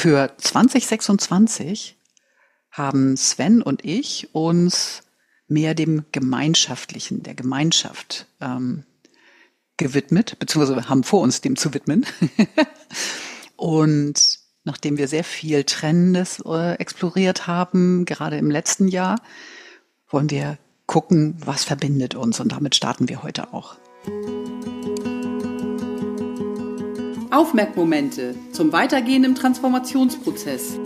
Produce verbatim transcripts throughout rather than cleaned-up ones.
Für zwanzig sechsundzwanzig haben Sven und ich uns mehr dem Gemeinschaftlichen, der Gemeinschaft ähm, gewidmet, beziehungsweise haben vor uns dem zu widmen. Und nachdem wir sehr viel Trennendes äh, exploriert haben, gerade im letzten Jahr, wollen wir gucken, was verbindet uns. Und damit starten wir heute auch. Aufmerkmomente zum Weitergehen im Transformationsprozess.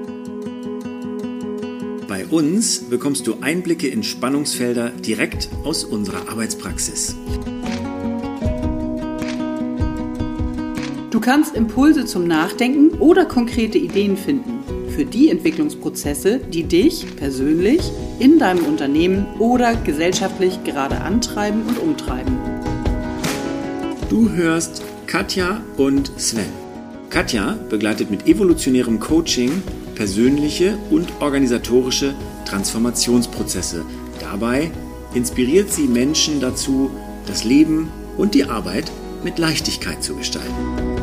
Bei uns bekommst du Einblicke in Spannungsfelder direkt aus unserer Arbeitspraxis. Du kannst Impulse zum Nachdenken oder konkrete Ideen finden für die Entwicklungsprozesse, die dich persönlich in deinem Unternehmen oder gesellschaftlich gerade antreiben und umtreiben. Du hörst Katja und Sven. Katja begleitet mit evolutionärem Coaching persönliche und organisatorische Transformationsprozesse. Dabei inspiriert sie Menschen dazu, das Leben und die Arbeit mit Leichtigkeit zu gestalten.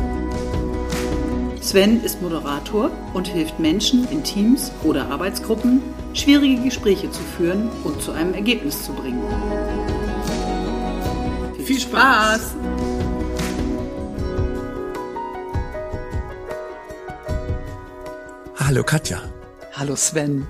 Sven ist Moderator und hilft Menschen in Teams oder Arbeitsgruppen, schwierige Gespräche zu führen und zu einem Ergebnis zu bringen. Viel Spaß! Hallo Katja. Hallo Sven.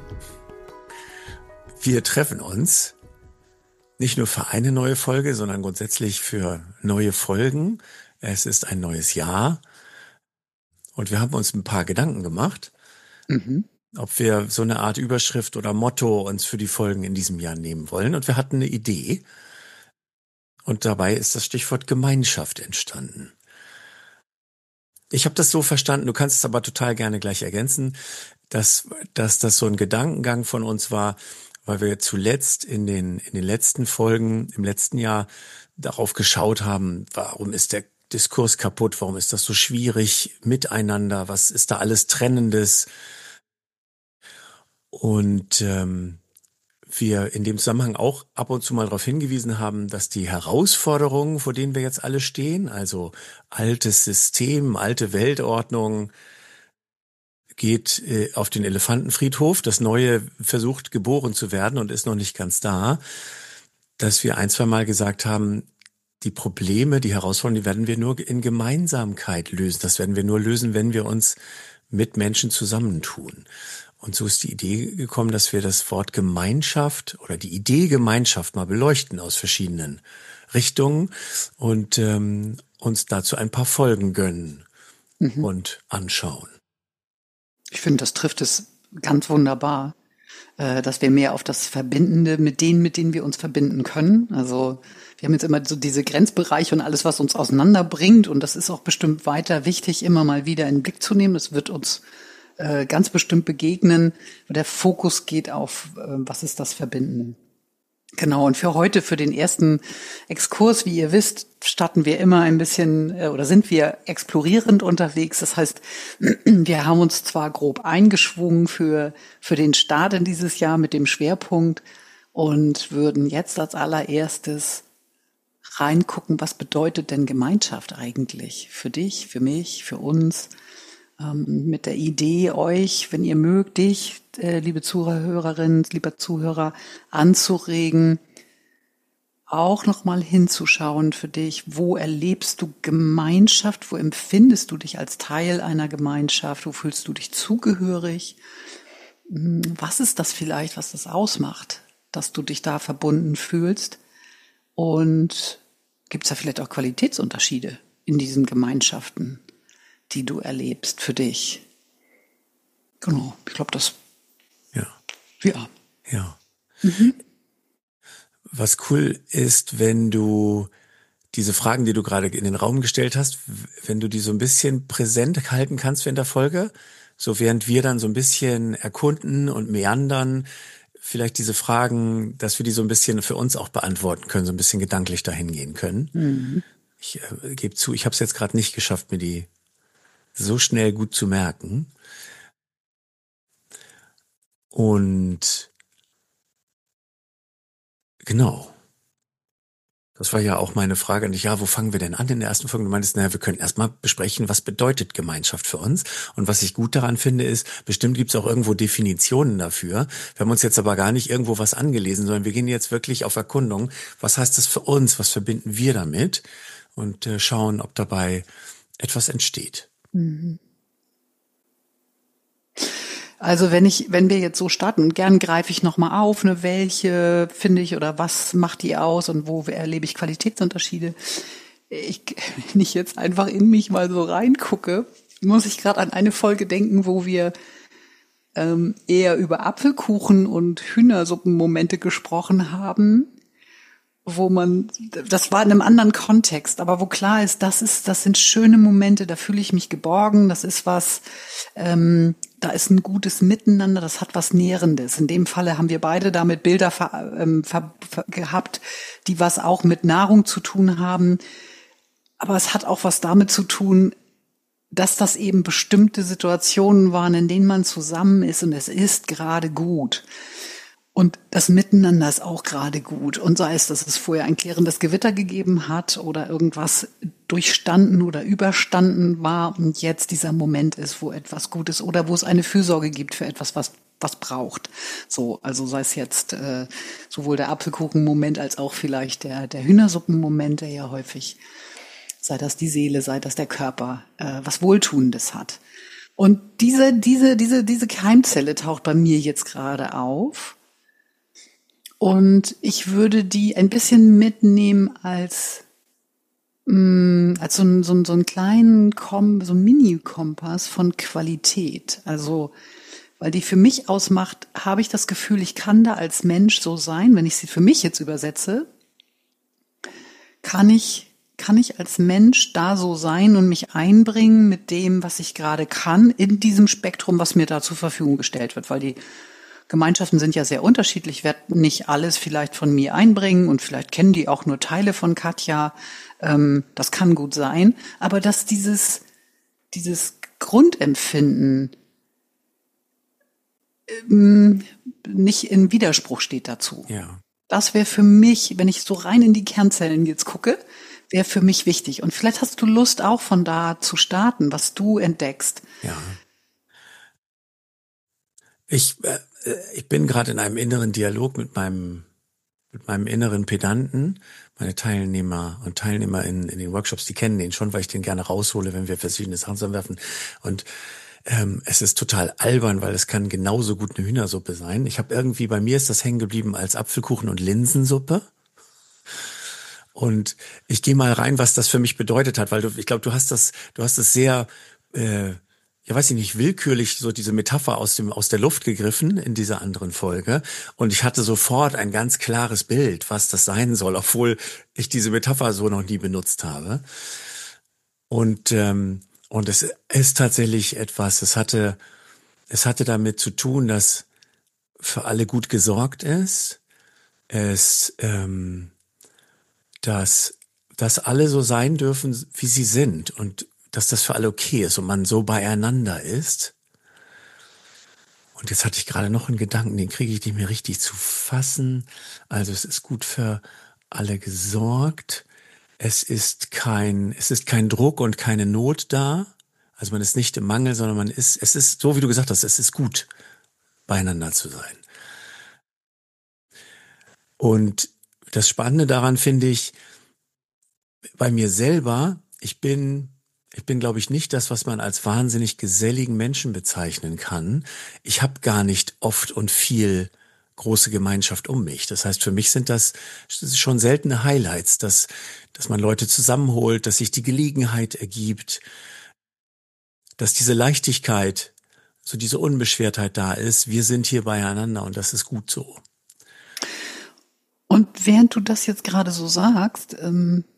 Wir treffen uns nicht nur für eine neue Folge, sondern grundsätzlich für neue Folgen. Es ist ein neues Jahr und wir haben uns ein paar Gedanken gemacht, mhm. ob wir so eine Art Überschrift oder Motto uns für die Folgen in diesem Jahr nehmen wollen. Und wir hatten eine Idee und dabei ist das Stichwort Gemeinschaft entstanden. Ich habe das so verstanden, du kannst es aber total gerne gleich ergänzen, dass, dass das so ein Gedankengang von uns war, weil wir zuletzt in den, in den letzten Folgen, im letzten Jahr darauf geschaut haben, warum ist der Diskurs kaputt, warum ist das so schwierig miteinander, was ist da alles Trennendes? Und ähm, wir in dem Zusammenhang auch ab und zu mal darauf hingewiesen haben, dass die Herausforderungen, vor denen wir jetzt alle stehen, also altes System, alte Weltordnung, geht äh, auf den Elefantenfriedhof, das Neue versucht geboren zu werden und ist noch nicht ganz da, dass wir ein, zwei Mal gesagt haben, die Probleme, die Herausforderungen, die werden wir nur in Gemeinsamkeit lösen. Das werden wir nur lösen, wenn wir uns mit Menschen zusammentun. Und so ist die Idee gekommen, dass wir das Wort Gemeinschaft oder die Idee Gemeinschaft mal beleuchten aus verschiedenen Richtungen und ähm, uns dazu ein paar Folgen gönnen mhm. und anschauen. Ich finde, das trifft es ganz wunderbar, äh, dass wir mehr auf das Verbindende mit denen, mit denen wir uns verbinden können. Also wir haben jetzt immer so diese Grenzbereiche und alles, was uns auseinanderbringt. Und das ist auch bestimmt weiter wichtig, immer mal wieder in den Blick zu nehmen. Das wird uns äh, ganz bestimmt begegnen. Der Fokus geht auf, äh, was ist das Verbindende. Genau, und für heute, für den ersten Exkurs, wie ihr wisst, starten wir immer ein bisschen äh, oder sind wir explorierend unterwegs. Das heißt, wir haben uns zwar grob eingeschwungen für für den Start in dieses Jahr mit dem Schwerpunkt und würden jetzt als allererstes reingucken, was bedeutet denn Gemeinschaft eigentlich für dich, für mich, für uns, ähm, mit der Idee, euch, wenn ihr mögt, dich, äh, liebe Zuhörerinnen, lieber Zuhörer, anzuregen, auch nochmal hinzuschauen für dich, wo erlebst du Gemeinschaft, wo empfindest du dich als Teil einer Gemeinschaft, wo fühlst du dich zugehörig, was ist das vielleicht, was das ausmacht, dass du dich da verbunden fühlst und gibt es da vielleicht auch Qualitätsunterschiede in diesen Gemeinschaften, die du erlebst für dich? Genau, ich glaube, das... Ja. Ja. Ja. Mhm. Was cool ist, wenn du diese Fragen, die du gerade in den Raum gestellt hast, wenn du die so ein bisschen präsent halten kannst während der Folge, so während wir dann so ein bisschen erkunden und meandern, vielleicht diese Fragen, dass wir die so ein bisschen für uns auch beantworten können, so ein bisschen gedanklich dahin gehen können. Mhm. Ich äh, gebe zu, ich habe es jetzt gerade nicht geschafft, mir die so schnell gut zu merken. Und genau. Das war ja auch meine Frage an dich. Ja, wo fangen wir denn an in der ersten Folge? Du meintest, naja, wir können erstmal besprechen, was bedeutet Gemeinschaft für uns. Und was ich gut daran finde, ist, bestimmt gibt es auch irgendwo Definitionen dafür. Wir haben uns jetzt aber gar nicht irgendwo was angelesen, sondern wir gehen jetzt wirklich auf Erkundung. Was heißt das für uns? Was verbinden wir damit? Und äh, schauen, ob dabei etwas entsteht. Mhm. Also wenn ich, wenn wir jetzt so starten, und gern greife ich nochmal auf, ne, welche finde ich oder was macht die aus und wo erlebe ich Qualitätsunterschiede. Ich, wenn ich jetzt einfach in mich mal so reingucke, muss ich gerade an eine Folge denken, wo wir ähm, eher über Apfelkuchen und Hühnersuppenmomente gesprochen haben, wo man, das war in einem anderen Kontext, aber wo klar ist, das ist, das sind schöne Momente, da fühle ich mich geborgen, das ist was, ähm, da ist ein gutes Miteinander, das hat was Nährendes. In dem Falle haben wir beide damit Bilder ver, ähm, ver, ver, gehabt, die was auch mit Nahrung zu tun haben, aber es hat auch was damit zu tun, dass das eben bestimmte Situationen waren, in denen man zusammen ist und es ist gerade gut. Und das Miteinander ist auch gerade gut. Und sei es, dass es vorher ein klärendes Gewitter gegeben hat oder irgendwas durchstanden oder überstanden war und jetzt dieser Moment ist, wo etwas gut ist oder wo es eine Fürsorge gibt für etwas, was was braucht. So, also sei es jetzt äh, sowohl der Apfelkuchen-Moment als auch vielleicht der der Hühnersuppen-Moment, der ja häufig, sei das die Seele, sei das der Körper, äh, was Wohltuendes hat. Und diese diese diese diese Keimzelle taucht bei mir jetzt gerade auf. Und ich würde die ein bisschen mitnehmen als, mh, als so, ein, so, ein, so einen kleinen, Kom- so einen Mini-Kompass von Qualität. Also, weil die für mich ausmacht, habe ich das Gefühl, ich kann da als Mensch so sein, wenn ich sie für mich jetzt übersetze, kann ich, kann ich als Mensch da so sein und mich einbringen mit dem, was ich gerade kann, in diesem Spektrum, was mir da zur Verfügung gestellt wird, weil die Gemeinschaften sind ja sehr unterschiedlich. Ich werde nicht alles vielleicht von mir einbringen und vielleicht kennen die auch nur Teile von Katja. Ähm, das kann gut sein. Aber dass dieses, dieses Grundempfinden ähm, nicht in Widerspruch steht dazu. Ja. Das wäre für mich, wenn ich so rein in die Kernzellen jetzt gucke, wäre für mich wichtig. Und vielleicht hast du Lust auch von da zu starten, was du entdeckst. Ja. Ich, äh, ich bin gerade in einem inneren Dialog mit meinem, mit meinem inneren Pedanten. Meine Teilnehmer und Teilnehmer in, in den Workshops, die kennen den schon, weil ich den gerne raushole, wenn wir verschiedene Sachen zusammenwerfen. Und ähm, es ist total albern, weil es kann genauso gut eine Hühnersuppe sein. Ich habe irgendwie, bei mir ist das hängen geblieben als Apfelkuchen und Linsensuppe. Und ich gehe mal rein, was das für mich bedeutet hat, weil du, ich glaube, du hast das, du hast es sehr äh, ja, weiß ich nicht, willkürlich so diese Metapher aus dem aus der Luft gegriffen in dieser anderen Folge und ich hatte sofort ein ganz klares Bild, was das sein soll, obwohl ich diese Metapher so noch nie benutzt habe. Und ähm, und es ist tatsächlich etwas, es hatte es hatte damit zu tun, dass für alle gut gesorgt ist, es ähm, dass dass alle so sein dürfen, wie sie sind und dass das für alle okay ist und man so beieinander ist. Und jetzt hatte ich gerade noch einen Gedanken, den kriege ich nicht mehr richtig zu fassen. Also es ist gut für alle gesorgt. Es ist kein, es ist kein Druck und keine Not da. Also man ist nicht im Mangel, sondern man ist, es ist, so wie du gesagt hast, es ist gut, beieinander zu sein. Und das Spannende daran finde ich, bei mir selber, ich bin Ich bin, glaube ich, nicht das, was man als wahnsinnig geselligen Menschen bezeichnen kann. Ich habe gar nicht oft und viel große Gemeinschaft um mich. Das heißt, für mich sind das schon seltene Highlights, dass, dass man Leute zusammenholt, dass sich die Gelegenheit ergibt, dass diese Leichtigkeit, so diese Unbeschwertheit da ist. Wir sind hier beieinander und das ist gut so. Und während du das jetzt gerade so sagst, ähm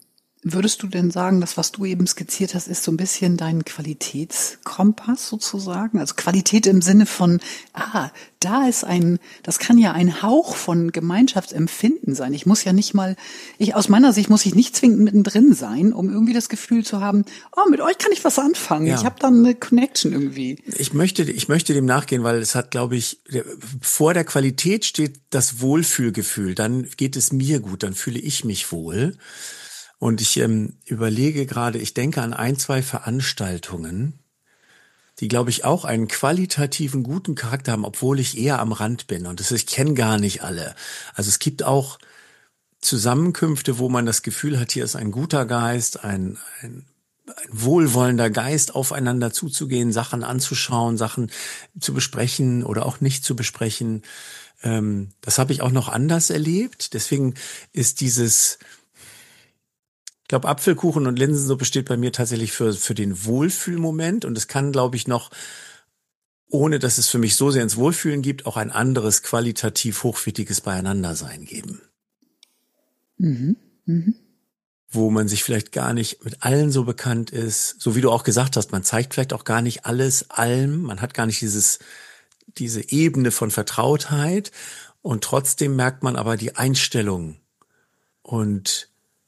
Würdest du denn sagen, das, was du eben skizziert hast, ist so ein bisschen dein Qualitätskompass sozusagen? Also Qualität im Sinne von, ah, da ist ein, das kann ja ein Hauch von Gemeinschaftsempfinden sein. Ich muss ja nicht mal, ich, aus meiner Sicht muss ich nicht zwingend mittendrin sein, um irgendwie das Gefühl zu haben, oh, mit euch kann ich was anfangen. Ja. Ich habe da eine Connection irgendwie. Ich möchte, ich möchte dem nachgehen, weil es hat, glaube ich, der, vor der Qualität steht das Wohlfühlgefühl. Dann geht es mir gut, dann fühle ich mich wohl. Und ich ähm, überlege gerade, ich denke an ein, zwei Veranstaltungen, die, glaube ich, auch einen qualitativen, guten Charakter haben, obwohl ich eher am Rand bin. Und das, ich kenne gar nicht alle. Also es gibt auch Zusammenkünfte, wo man das Gefühl hat, hier ist ein guter Geist, ein, ein, ein wohlwollender Geist, aufeinander zuzugehen, Sachen anzuschauen, Sachen zu besprechen oder auch nicht zu besprechen. Ähm, das habe ich auch noch anders erlebt. Deswegen ist dieses... Ich glaube, Apfelkuchen und Linsensuppe steht bei mir tatsächlich für für den Wohlfühlmoment und es kann, glaube ich, noch, ohne dass es für mich so sehr ins Wohlfühlen gibt, auch ein anderes qualitativ hochwertiges Beieinandersein geben. Mhm. Mhm. Wo man sich vielleicht gar nicht mit allen so bekannt ist, so wie du auch gesagt hast, man zeigt vielleicht auch gar nicht alles allem, man hat gar nicht dieses diese Ebene von Vertrautheit und trotzdem merkt man aber die Einstellung und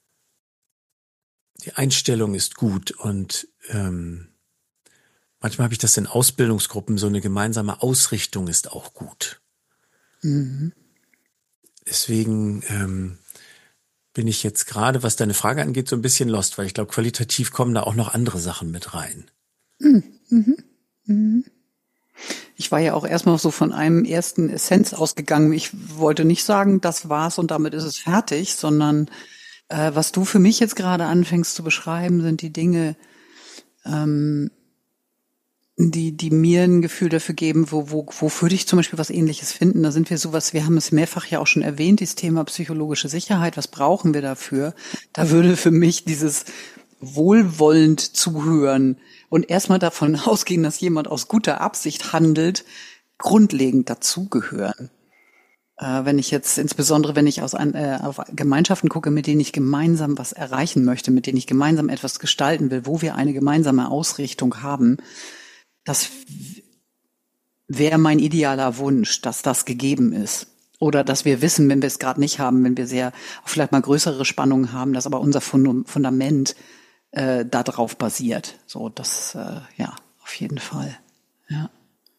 die Einstellung ist gut und ähm, manchmal habe ich das in Ausbildungsgruppen, so eine gemeinsame Ausrichtung ist auch gut. Mhm. Deswegen ähm, bin ich jetzt gerade, was deine Frage angeht, so ein bisschen lost, weil ich glaube, qualitativ kommen da auch noch andere Sachen mit rein. Mhm. Mhm. Ich war ja auch erstmal so von einem ersten Essenz ausgegangen. Ich wollte nicht sagen, das war's und damit ist es fertig, sondern äh, was du für mich jetzt gerade anfängst zu beschreiben, sind die Dinge, ähm, die die mir ein Gefühl dafür geben, wo wo wo würde ich zum Beispiel was Ähnliches finden. Da sind wir sowas, wir haben es mehrfach ja auch schon erwähnt, dieses Thema psychologische Sicherheit. Was brauchen wir dafür? Da würde für mich dieses wohlwollend zuhören und erstmal davon ausgehen, dass jemand aus guter Absicht handelt, grundlegend dazugehören. Äh, wenn ich jetzt, insbesondere wenn ich aus ein, äh, auf Gemeinschaften gucke, mit denen ich gemeinsam was erreichen möchte, mit denen ich gemeinsam etwas gestalten will, wo wir eine gemeinsame Ausrichtung haben, das wäre mein idealer Wunsch, dass das gegeben ist. Oder dass wir wissen, wenn wir es gerade nicht haben, wenn wir sehr, vielleicht mal größere Spannungen haben, dass aber unser Fundament äh, darauf basiert. So, das, äh, ja, auf jeden Fall. Ja.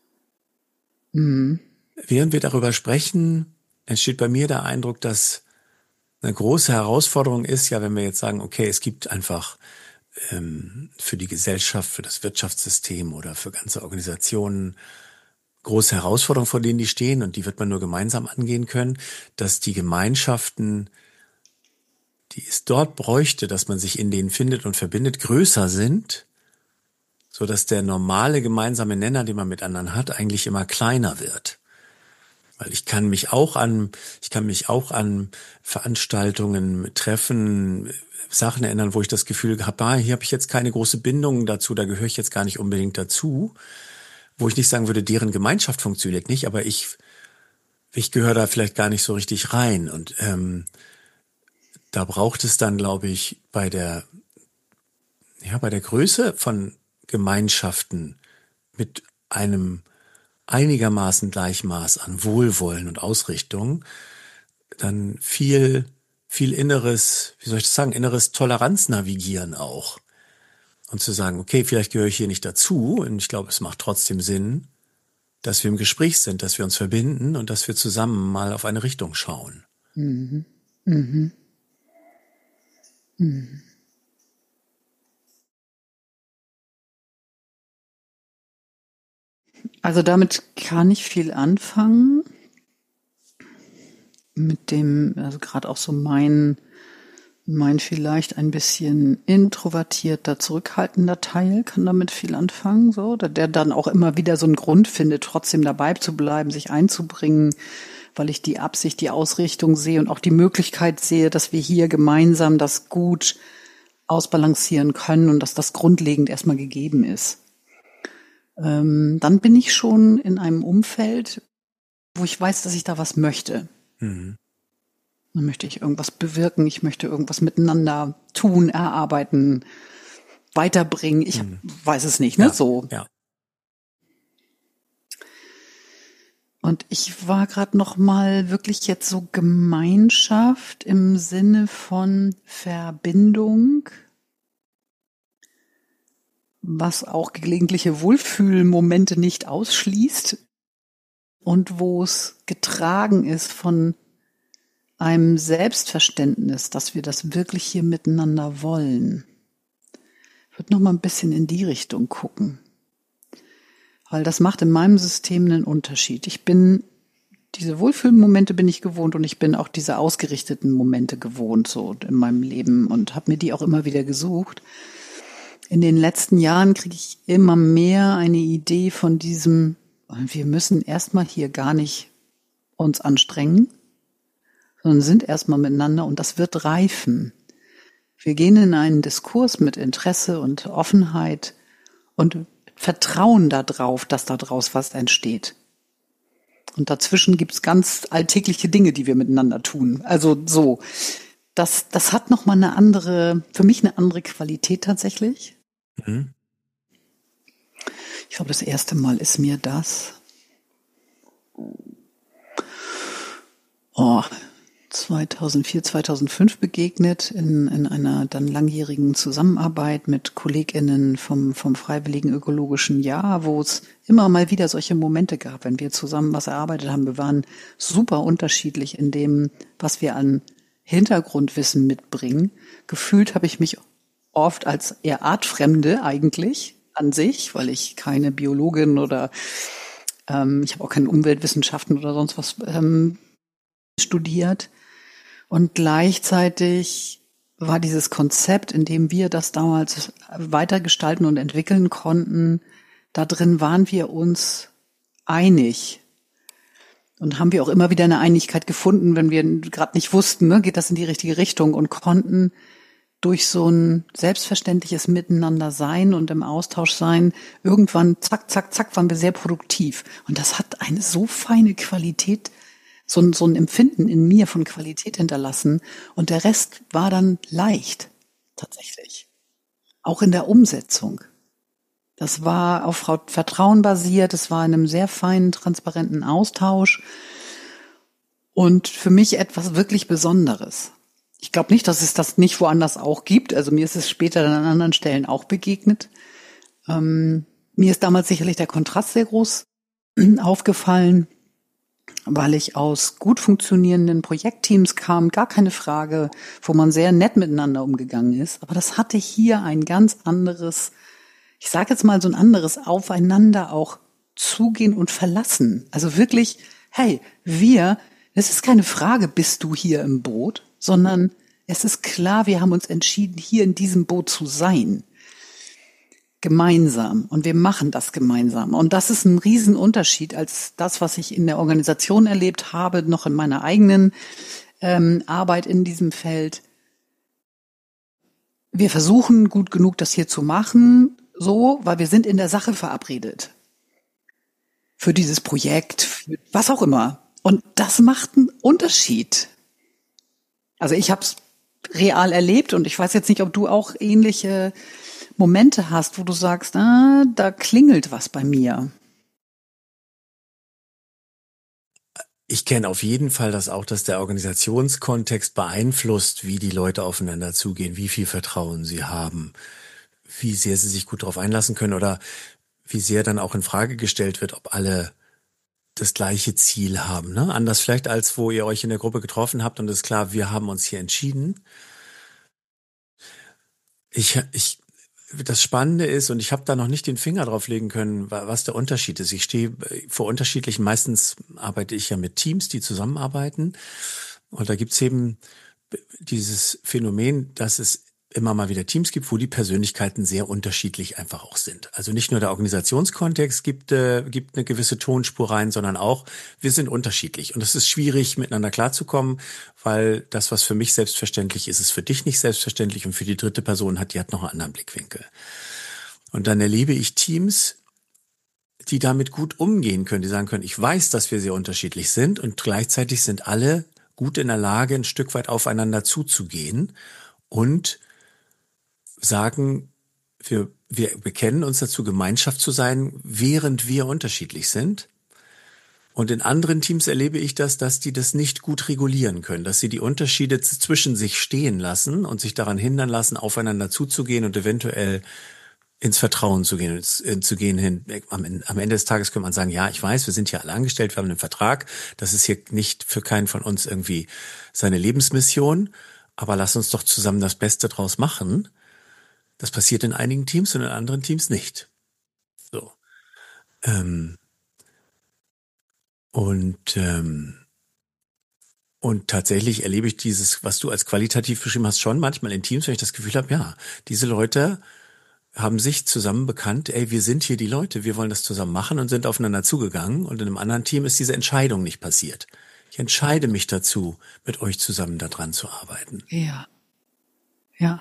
Mhm. Während wir darüber sprechen, entsteht bei mir der Eindruck, dass eine große Herausforderung ist, ja, wenn wir jetzt sagen, okay, es gibt einfach ähm, für die Gesellschaft, für das Wirtschaftssystem oder für ganze Organisationen große Herausforderungen, vor denen die stehen und die wird man nur gemeinsam angehen können, dass die Gemeinschaften, die es dort bräuchte, dass man sich in denen findet und verbindet, größer sind, so dass der normale gemeinsame Nenner, den man mit anderen hat, eigentlich immer kleiner wird. Weil ich kann mich auch an, ich kann mich auch an Veranstaltungen, Treffen, Sachen erinnern, wo ich das Gefühl habe, ah, hier habe ich jetzt keine große Bindung dazu, da gehöre ich jetzt gar nicht unbedingt dazu. Wo ich nicht sagen würde, deren Gemeinschaft funktioniert nicht, aber ich, ich gehöre da vielleicht gar nicht so richtig rein. Und ähm, da braucht es dann, glaube ich, bei der, ja, bei der Größe von Gemeinschaften mit einem einigermaßen Gleichmaß an Wohlwollen und Ausrichtung, dann viel, viel inneres, wie soll ich das sagen, inneres Toleranznavigieren auch. Und zu sagen, okay, vielleicht gehöre ich hier nicht dazu. Und ich glaube, es macht trotzdem Sinn, dass wir im Gespräch sind, dass wir uns verbinden und dass wir zusammen mal auf eine Richtung schauen. Mhm. Mhm. Mhm. Also damit kann ich viel anfangen. Mit dem, also gerade auch so mein, mein vielleicht ein bisschen introvertierter, zurückhaltender Teil kann damit viel anfangen, so, der dann auch immer wieder so einen Grund findet, trotzdem dabei zu bleiben, sich einzubringen, weil ich die Absicht, die Ausrichtung sehe und auch die Möglichkeit sehe, dass wir hier gemeinsam das gut ausbalancieren können und dass das grundlegend erstmal gegeben ist. Ähm, dann bin ich schon in einem Umfeld, wo ich weiß, dass ich da was möchte. Mhm. Dann möchte ich irgendwas bewirken, ich möchte irgendwas miteinander tun, erarbeiten, weiterbringen. Ich hm. weiß es nicht, ne? Ja, so. Ja. Und ich war gerade noch mal wirklich jetzt so Gemeinschaft im Sinne von Verbindung, was auch gelegentliche Wohlfühlmomente nicht ausschließt und wo es getragen ist von einem Selbstverständnis, dass wir das wirklich hier miteinander wollen. Ich würde noch mal ein bisschen in die Richtung gucken. Weil das macht in meinem System einen Unterschied. Ich bin, diese Wohlfühlmomente bin ich gewohnt und ich bin auch diese ausgerichteten Momente gewohnt so in meinem Leben und habe mir die auch immer wieder gesucht. In den letzten Jahren kriege ich immer mehr eine Idee von diesem, wir müssen erstmal hier gar nicht uns anstrengen, sondern sind erstmal miteinander und das wird reifen. Wir gehen in einen Diskurs mit Interesse und Offenheit und vertrauen darauf, dass da draus was entsteht. Und dazwischen gibt's ganz alltägliche Dinge, die wir miteinander tun. Also so, das, das hat nochmal eine andere, für mich eine andere Qualität tatsächlich. Mhm. Ich glaube, das erste Mal ist mir das oh, zweitausendvier, zweitausendfünf begegnet in, in einer dann langjährigen Zusammenarbeit mit KollegInnen vom, vom Freiwilligen Ökologischen Jahr, wo es immer mal wieder solche Momente gab, wenn wir zusammen was erarbeitet haben. Wir waren super unterschiedlich in dem, was wir an Hintergrundwissen mitbringen. Gefühlt habe ich mich oft als eher Artfremde eigentlich an sich, weil ich keine Biologin oder ähm, ich habe auch keine Umweltwissenschaften oder sonst was ähm, studiert. Und gleichzeitig war dieses Konzept, in dem wir das damals weitergestalten und entwickeln konnten, da drin waren wir uns einig. Und haben wir auch immer wieder eine Einigkeit gefunden, wenn wir gerade nicht wussten, ne, geht das in die richtige Richtung und konnten durch so ein selbstverständliches Miteinander sein und im Austausch sein, irgendwann zack, zack, zack, waren wir sehr produktiv. Und das hat eine so feine Qualität, so ein, so ein Empfinden in mir von Qualität hinterlassen. Und der Rest war dann leicht, tatsächlich. Auch in der Umsetzung. Das war auf Vertrauen basiert, es war in einem sehr feinen, transparenten Austausch. Und für mich etwas wirklich Besonderes. Ich glaube nicht, dass es das nicht woanders auch gibt. Also mir ist es später dann an anderen Stellen auch begegnet. Ähm, mir ist damals sicherlich der Kontrast sehr groß aufgefallen, weil ich aus gut funktionierenden Projektteams kam, gar keine Frage, wo man sehr nett miteinander umgegangen ist. Aber das hatte hier ein ganz anderes, ich sage jetzt mal so ein anderes Aufeinander auch zugehen und verlassen. Also wirklich, hey, wir, es ist keine Frage, bist du hier im Boot, sondern es ist klar, wir haben uns entschieden, hier in diesem Boot zu sein. Gemeinsam. Und wir machen das gemeinsam. Und das ist ein Riesenunterschied als das, was ich in der Organisation erlebt habe, noch in meiner eigenen ähm, Arbeit in diesem Feld. Wir versuchen gut genug, das hier zu machen, so, weil wir sind in der Sache verabredet. Für dieses Projekt, für was auch immer. Und das macht einen Unterschied. Also ich habe es real erlebt und ich weiß jetzt nicht, ob du auch ähnliche Momente hast, wo du sagst, ah, da klingelt was bei mir. Ich kenne auf jeden Fall das auch, dass der Organisationskontext beeinflusst, wie die Leute aufeinander zugehen, wie viel Vertrauen sie haben, wie sehr sie sich gut darauf einlassen können oder wie sehr dann auch in Frage gestellt wird, ob alle das gleiche Ziel haben. Ne? Anders vielleicht, als wo ihr euch in der Gruppe getroffen habt und es ist klar, wir haben uns hier entschieden. Ich, ich Das Spannende ist, und ich habe da noch nicht den Finger drauf legen können, was der Unterschied ist. Ich stehe vor unterschiedlichen, meistens arbeite ich ja mit Teams, die zusammenarbeiten. Und da gibt's eben dieses Phänomen, dass es immer mal wieder Teams gibt, wo die Persönlichkeiten sehr unterschiedlich einfach auch sind. Also nicht nur der Organisationskontext gibt, äh, gibt eine gewisse Tonspur rein, sondern auch, wir sind unterschiedlich. Und es ist schwierig, miteinander klarzukommen, weil das, was für mich selbstverständlich ist, ist für dich nicht selbstverständlich und für die dritte Person hat, die hat noch einen anderen Blickwinkel. Und dann erlebe ich Teams, die damit gut umgehen können, die sagen können, ich weiß, dass wir sehr unterschiedlich sind und gleichzeitig sind alle gut in der Lage, ein Stück weit aufeinander zuzugehen und sagen, wir, wir bekennen uns dazu, Gemeinschaft zu sein, während wir unterschiedlich sind. Und in anderen Teams erlebe ich das, dass die das nicht gut regulieren können, dass sie die Unterschiede zwischen sich stehen lassen und sich daran hindern lassen, aufeinander zuzugehen und eventuell ins Vertrauen zu gehen, zu gehen hin. Am, am Ende des Tages kann man sagen, ja, ich weiß, wir sind hier alle angestellt, wir haben einen Vertrag. Das ist hier nicht für keinen von uns irgendwie seine Lebensmission. Aber lass uns doch zusammen das Beste draus machen. Das passiert in einigen Teams und in anderen Teams nicht. So. Ähm, und, ähm, und tatsächlich erlebe ich dieses, was du als qualitativ beschrieben hast, schon manchmal in Teams, wenn ich das Gefühl habe, ja, diese Leute haben sich zusammen bekannt, ey, wir sind hier die Leute, wir wollen das zusammen machen und sind aufeinander zugegangen. Und in einem anderen Team ist diese Entscheidung nicht passiert. Ich entscheide mich dazu, mit euch zusammen daran zu arbeiten. Ja. Ja.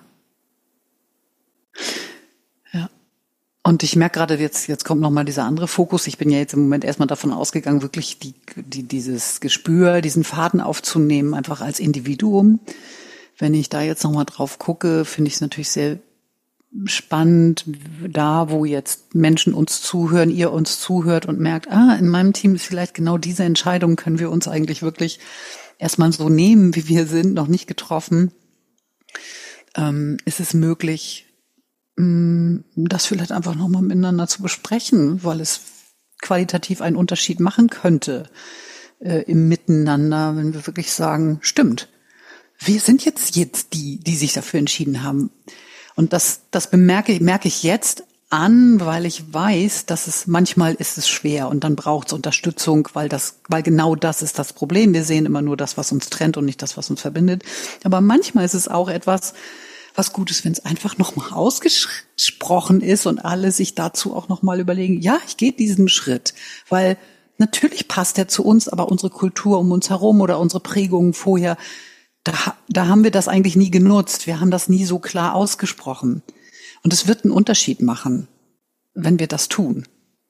Ja. Und ich merke gerade, jetzt, jetzt kommt nochmal dieser andere Fokus. Ich bin ja jetzt im Moment erstmal davon ausgegangen, wirklich die, die, dieses Gespür, diesen Faden aufzunehmen, einfach als Individuum. Wenn ich da jetzt nochmal drauf gucke, finde ich es natürlich sehr spannend, da wo jetzt Menschen uns zuhören, ihr uns zuhört und merkt, ah, in meinem Team ist vielleicht genau diese Entscheidung, können wir uns eigentlich wirklich erstmal so nehmen, wie wir sind, noch nicht getroffen. Ähm, ist es möglich, mh, das vielleicht einfach nochmal miteinander zu besprechen, weil es qualitativ einen Unterschied machen könnte äh, im Miteinander, wenn wir wirklich sagen, stimmt, wir sind jetzt jetzt die, die sich dafür entschieden haben. Und das, das bemerke, merke ich jetzt an, weil ich weiß, dass es manchmal ist es schwer und dann braucht es Unterstützung, weil das, weil genau das ist das Problem. Wir sehen immer nur das, was uns trennt und nicht das, was uns verbindet. Aber manchmal ist es auch etwas, was gut ist, wenn es einfach nochmal ausgesprochen ist und alle sich dazu auch nochmal überlegen, ja, ich gehe diesen Schritt, weil natürlich passt er zu uns, aber unsere Kultur um uns herum oder unsere Prägungen vorher, Da, da haben wir das eigentlich nie genutzt. Wir haben das nie so klar ausgesprochen. Und es wird einen Unterschied machen, wenn wir das tun.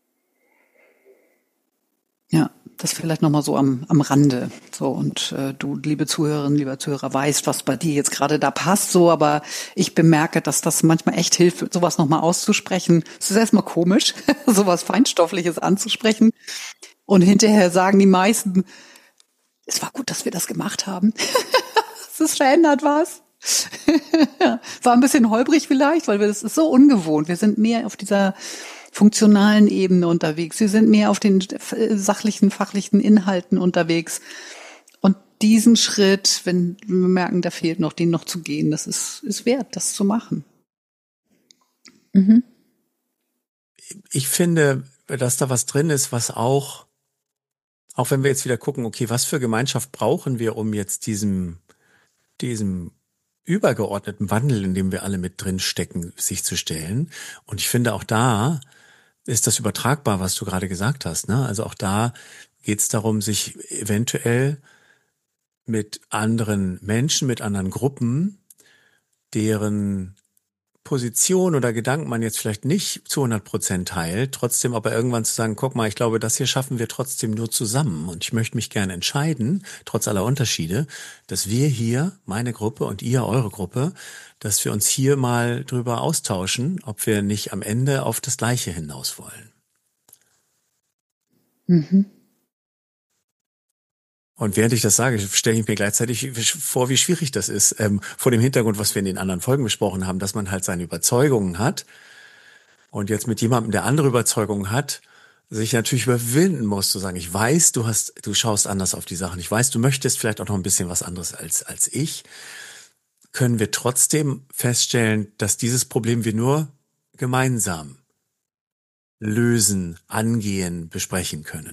Ja, das vielleicht nochmal so am, am Rande. So, und äh, du, liebe Zuhörerinnen, lieber Zuhörer, weißt, was bei dir jetzt gerade da passt, so, aber ich bemerke, dass das manchmal echt hilft, sowas nochmal auszusprechen. Es ist erstmal komisch, sowas Feinstoffliches anzusprechen. Und hinterher sagen die meisten, es war gut, dass wir das gemacht haben. Es verändert was. War ein bisschen holprig vielleicht, weil wir, das ist so ungewohnt. Wir sind mehr auf dieser funktionalen Ebene unterwegs. Wir sind mehr auf den sachlichen, fachlichen Inhalten unterwegs. Und diesen Schritt, wenn wir merken, da fehlt noch, den noch zu gehen, das ist, ist wert, das zu machen. Mhm. Ich finde, dass da was drin ist, was auch, auch wenn wir jetzt wieder gucken, okay, was für Gemeinschaft brauchen wir, um jetzt diesem diesem übergeordneten Wandel, in dem wir alle mit drin stecken, sich zu stellen. Und ich finde, auch da ist das übertragbar, was du gerade gesagt hast, ne? Also auch da geht es darum, sich eventuell mit anderen Menschen, mit anderen Gruppen, deren Position oder Gedanken man jetzt vielleicht nicht zu hundert Prozent teilt, trotzdem aber irgendwann zu sagen, guck mal, ich glaube, das hier schaffen wir trotzdem nur zusammen und ich möchte mich gerne entscheiden, trotz aller Unterschiede, dass wir hier, meine Gruppe und ihr, eure Gruppe, dass wir uns hier mal drüber austauschen, ob wir nicht am Ende auf das Gleiche hinaus wollen. Mhm. Und während ich das sage, stelle ich mir gleichzeitig vor, wie schwierig das ist, ähm, vor dem Hintergrund, was wir in den anderen Folgen besprochen haben, dass man halt seine Überzeugungen hat und jetzt mit jemandem, der andere Überzeugungen hat, sich natürlich überwinden muss, zu sagen, ich weiß, du hast, du schaust anders auf die Sachen, ich weiß, du möchtest vielleicht auch noch ein bisschen was anderes als, als ich, können wir trotzdem feststellen, dass dieses Problem wir nur gemeinsam lösen, angehen, besprechen können.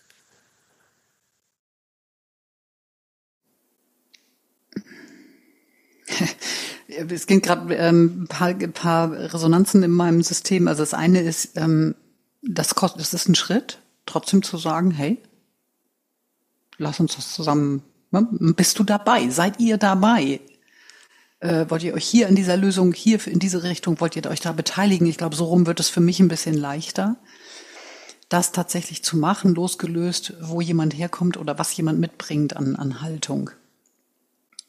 Es gibt gerade ähm, ein paar, ein paar Resonanzen in meinem System. Also das eine ist, ähm, das kostet, das ist ein Schritt, trotzdem zu sagen, hey, lass uns das zusammen, ne? Bist du dabei? Seid ihr dabei? Äh, wollt ihr euch hier in dieser Lösung, hier in diese Richtung, wollt ihr euch da beteiligen? Ich glaube, so rum wird es für mich ein bisschen leichter, das tatsächlich zu machen, losgelöst, wo jemand herkommt oder was jemand mitbringt an, an Haltung.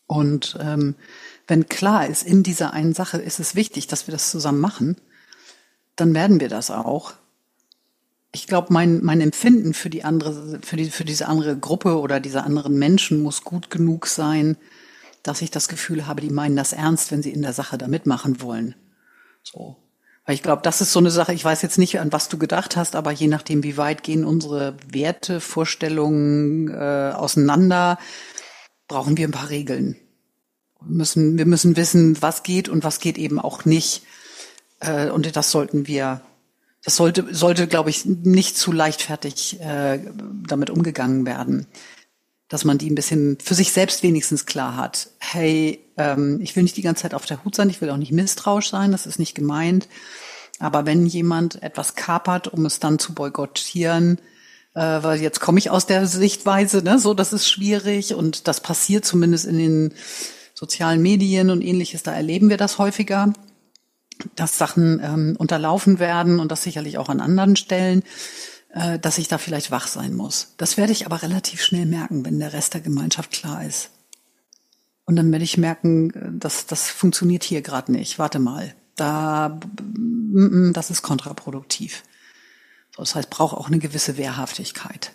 Und ähm, wenn klar ist, in dieser einen Sache ist es wichtig, dass wir das zusammen machen, dann werden wir das auch. Ich glaube, mein mein Empfinden für die andere, für die für diese andere Gruppe oder diese anderen Menschen muss gut genug sein, dass ich das Gefühl habe, die meinen das ernst, wenn sie in der Sache da mitmachen wollen. So. Weil ich glaube, das ist so eine Sache, ich weiß jetzt nicht, an was du gedacht hast, aber je nachdem, wie weit gehen unsere Werte, Vorstellungen äh, auseinander, brauchen wir ein paar Regeln. Wir müssen, wir müssen wissen, was geht und was geht eben auch nicht. Äh, und das sollten wir, das sollte, sollte, glaube ich, nicht zu leichtfertig äh, damit umgegangen werden. Dass man die ein bisschen für sich selbst wenigstens klar hat. Hey, ähm, ich will nicht die ganze Zeit auf der Hut sein, ich will auch nicht misstrauisch sein, das ist nicht gemeint. Aber wenn jemand etwas kapert, um es dann zu boykottieren, äh, weil jetzt komme ich aus der Sichtweise, ne, so, das ist schwierig und das passiert zumindest in den sozialen Medien und Ähnliches, da erleben wir das häufiger, dass Sachen ähm, unterlaufen werden und das sicherlich auch an anderen Stellen, äh, dass ich da vielleicht wach sein muss. Das werde ich aber relativ schnell merken, wenn der Rest der Gemeinschaft klar ist. Und dann werde ich merken, dass das funktioniert hier gerade nicht. Warte mal, da, das ist kontraproduktiv. So, das heißt, braucht auch eine gewisse Wehrhaftigkeit.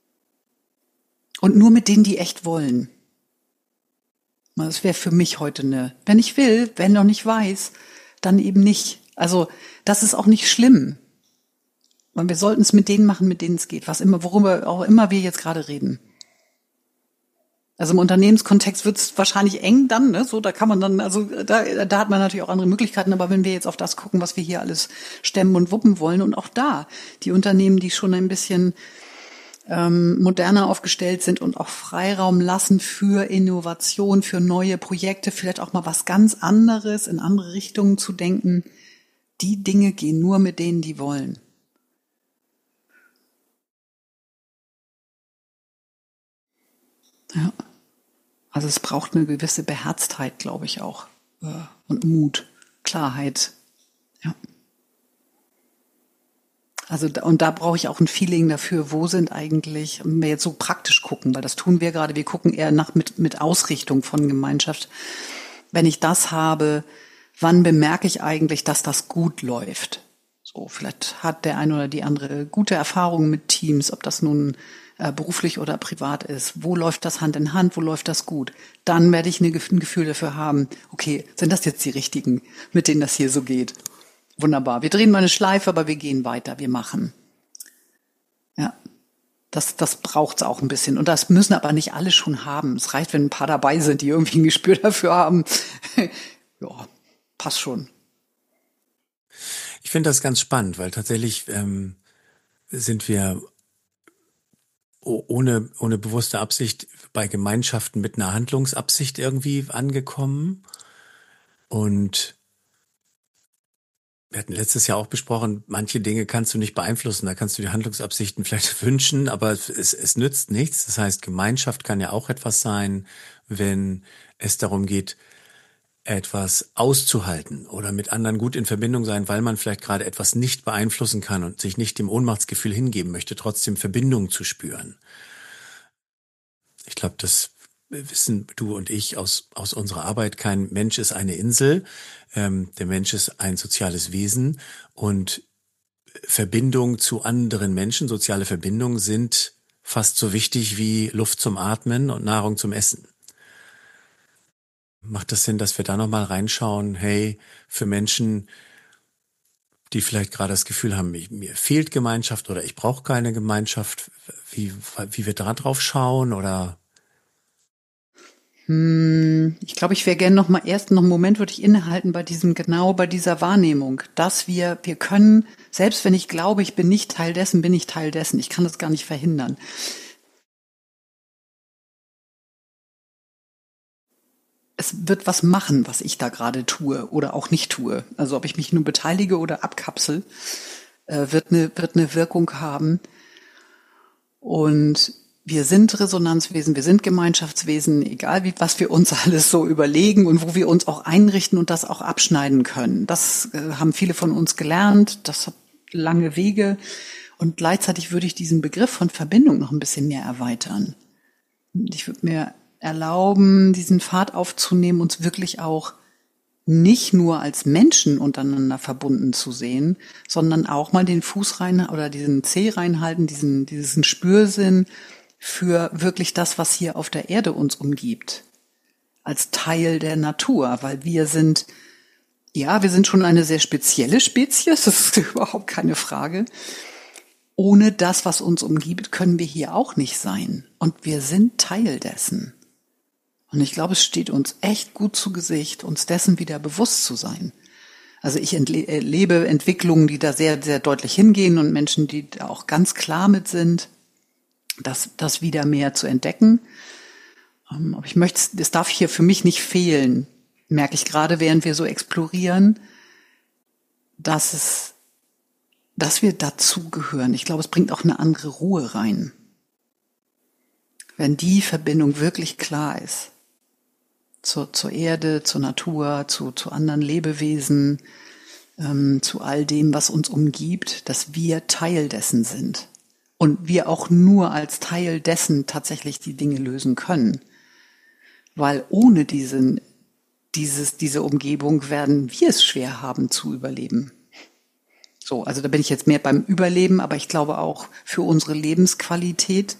Und nur mit denen, die echt wollen. Das wäre für mich heute eine, wenn ich will, wenn noch nicht weiß, dann eben nicht. Also das ist auch nicht schlimm. Und wir sollten es mit denen machen, mit denen es geht, was immer, worüber auch immer wir jetzt gerade reden. Also im Unternehmenskontext wird es wahrscheinlich eng dann, ne? So, da kann man dann, also da, da hat man natürlich auch andere Möglichkeiten, aber wenn wir jetzt auf das gucken, was wir hier alles stemmen und wuppen wollen und auch da, die Unternehmen, die schon ein bisschen ähm, moderner aufgestellt sind und auch Freiraum lassen für Innovation, für neue Projekte, vielleicht auch mal was ganz anderes, in andere Richtungen zu denken, die Dinge gehen nur mit denen, die wollen. Ja. Also es braucht eine gewisse Beherztheit, glaube ich auch. Und Mut, Klarheit. Ja. Also und da brauche ich auch ein Feeling dafür, wo sind eigentlich, wenn wir jetzt so praktisch gucken, weil das tun wir gerade, wir gucken eher nach mit, mit Ausrichtung von Gemeinschaft. Wenn ich das habe, wann bemerke ich eigentlich, dass das gut läuft? So, vielleicht hat der eine oder die andere gute Erfahrungen mit Teams, ob das nun beruflich oder privat ist. Wo läuft das Hand in Hand? Wo läuft das gut? Dann werde ich ein Gefühl dafür haben, okay, sind das jetzt die richtigen, mit denen das hier so geht? Wunderbar. Wir drehen mal eine Schleife, aber wir gehen weiter, wir machen. Ja, das, das braucht's auch ein bisschen. Und das müssen aber nicht alle schon haben. Es reicht, wenn ein paar dabei sind, die irgendwie ein Gespür dafür haben. Ja, passt schon. Ich finde das ganz spannend, weil tatsächlich ähm, sind wir ohne ohne bewusste Absicht bei Gemeinschaften mit einer Handlungsabsicht irgendwie angekommen. Und wir hatten letztes Jahr auch besprochen, manche Dinge kannst du nicht beeinflussen, da kannst du die Handlungsabsichten vielleicht wünschen, aber es, es nützt nichts. Das heißt, Gemeinschaft kann ja auch etwas sein, wenn es darum geht, etwas auszuhalten oder mit anderen gut in Verbindung sein, weil man vielleicht gerade etwas nicht beeinflussen kann und sich nicht dem Ohnmachtsgefühl hingeben möchte, trotzdem Verbindung zu spüren. Ich glaube, das wissen du und ich aus aus unserer Arbeit. Kein Mensch ist eine Insel. Ähm, der Mensch ist ein soziales Wesen und Verbindung zu anderen Menschen, soziale Verbindungen sind fast so wichtig wie Luft zum Atmen und Nahrung zum Essen. Macht das Sinn, dass wir da nochmal reinschauen, hey, für Menschen, die vielleicht gerade das Gefühl haben, mir fehlt Gemeinschaft oder ich brauche keine Gemeinschaft, wie, wie wir da drauf schauen oder? Hm, ich glaube, ich wäre gerne noch mal erst noch einen Moment würde ich innehalten bei diesem, genau bei dieser Wahrnehmung, dass wir, wir können, selbst wenn ich glaube, ich bin nicht Teil dessen, bin ich Teil dessen. Ich kann das gar nicht verhindern. Es wird was machen, was ich da gerade tue oder auch nicht tue. Also ob ich mich nur beteilige oder abkapsel, äh, wird eine wird eine Wirkung haben. Und wir sind Resonanzwesen, wir sind Gemeinschaftswesen, egal wie was wir uns alles so überlegen und wo wir uns auch einrichten und das auch abschneiden können. Das äh, haben viele von uns gelernt. Das hat lange Wege. Und gleichzeitig würde ich diesen Begriff von Verbindung noch ein bisschen mehr erweitern. Ich würde mir erlauben, diesen Pfad aufzunehmen, uns wirklich auch nicht nur als Menschen untereinander verbunden zu sehen, sondern auch mal den Fuß rein oder diesen Zeh reinhalten, diesen, diesen Spürsinn für wirklich das, was hier auf der Erde uns umgibt, als Teil der Natur, weil wir sind, ja, wir sind schon eine sehr spezielle Spezies, das ist überhaupt keine Frage. Ohne das, was uns umgibt, können wir hier auch nicht sein. Und wir sind Teil dessen. Und ich glaube, es steht uns echt gut zu Gesicht, uns dessen wieder bewusst zu sein. Also ich erlebe Entwicklungen, die da sehr, sehr deutlich hingehen und Menschen, die da auch ganz klar mit sind, das, das wieder mehr zu entdecken. Aber ich möchte, es darf hier für mich nicht fehlen, merke ich gerade, während wir so explorieren, dass es, dass wir dazugehören. Ich glaube, es bringt auch eine andere Ruhe rein. Wenn die Verbindung wirklich klar ist. Zur, zur Erde, zur Natur, zu, zu anderen Lebewesen, ähm, zu all dem, was uns umgibt, dass wir Teil dessen sind. Und wir auch nur als Teil dessen tatsächlich die Dinge lösen können. Weil ohne diesen, dieses, diese Umgebung werden wir es schwer haben zu überleben. So, also da bin ich jetzt mehr beim Überleben, aber ich glaube auch für unsere Lebensqualität,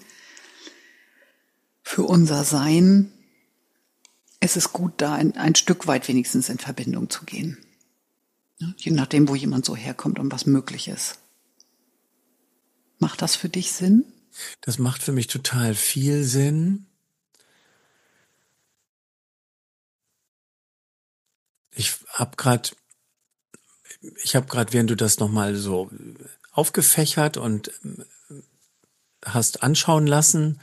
für unser Sein, es ist gut, da ein, ein Stück weit wenigstens in Verbindung zu gehen. Ja, je nachdem, wo jemand so herkommt und was möglich ist. Macht das für dich Sinn? Das macht für mich total viel Sinn. Ich habe gerade, ich habe gerade, während du das nochmal so aufgefächert und hast anschauen lassen,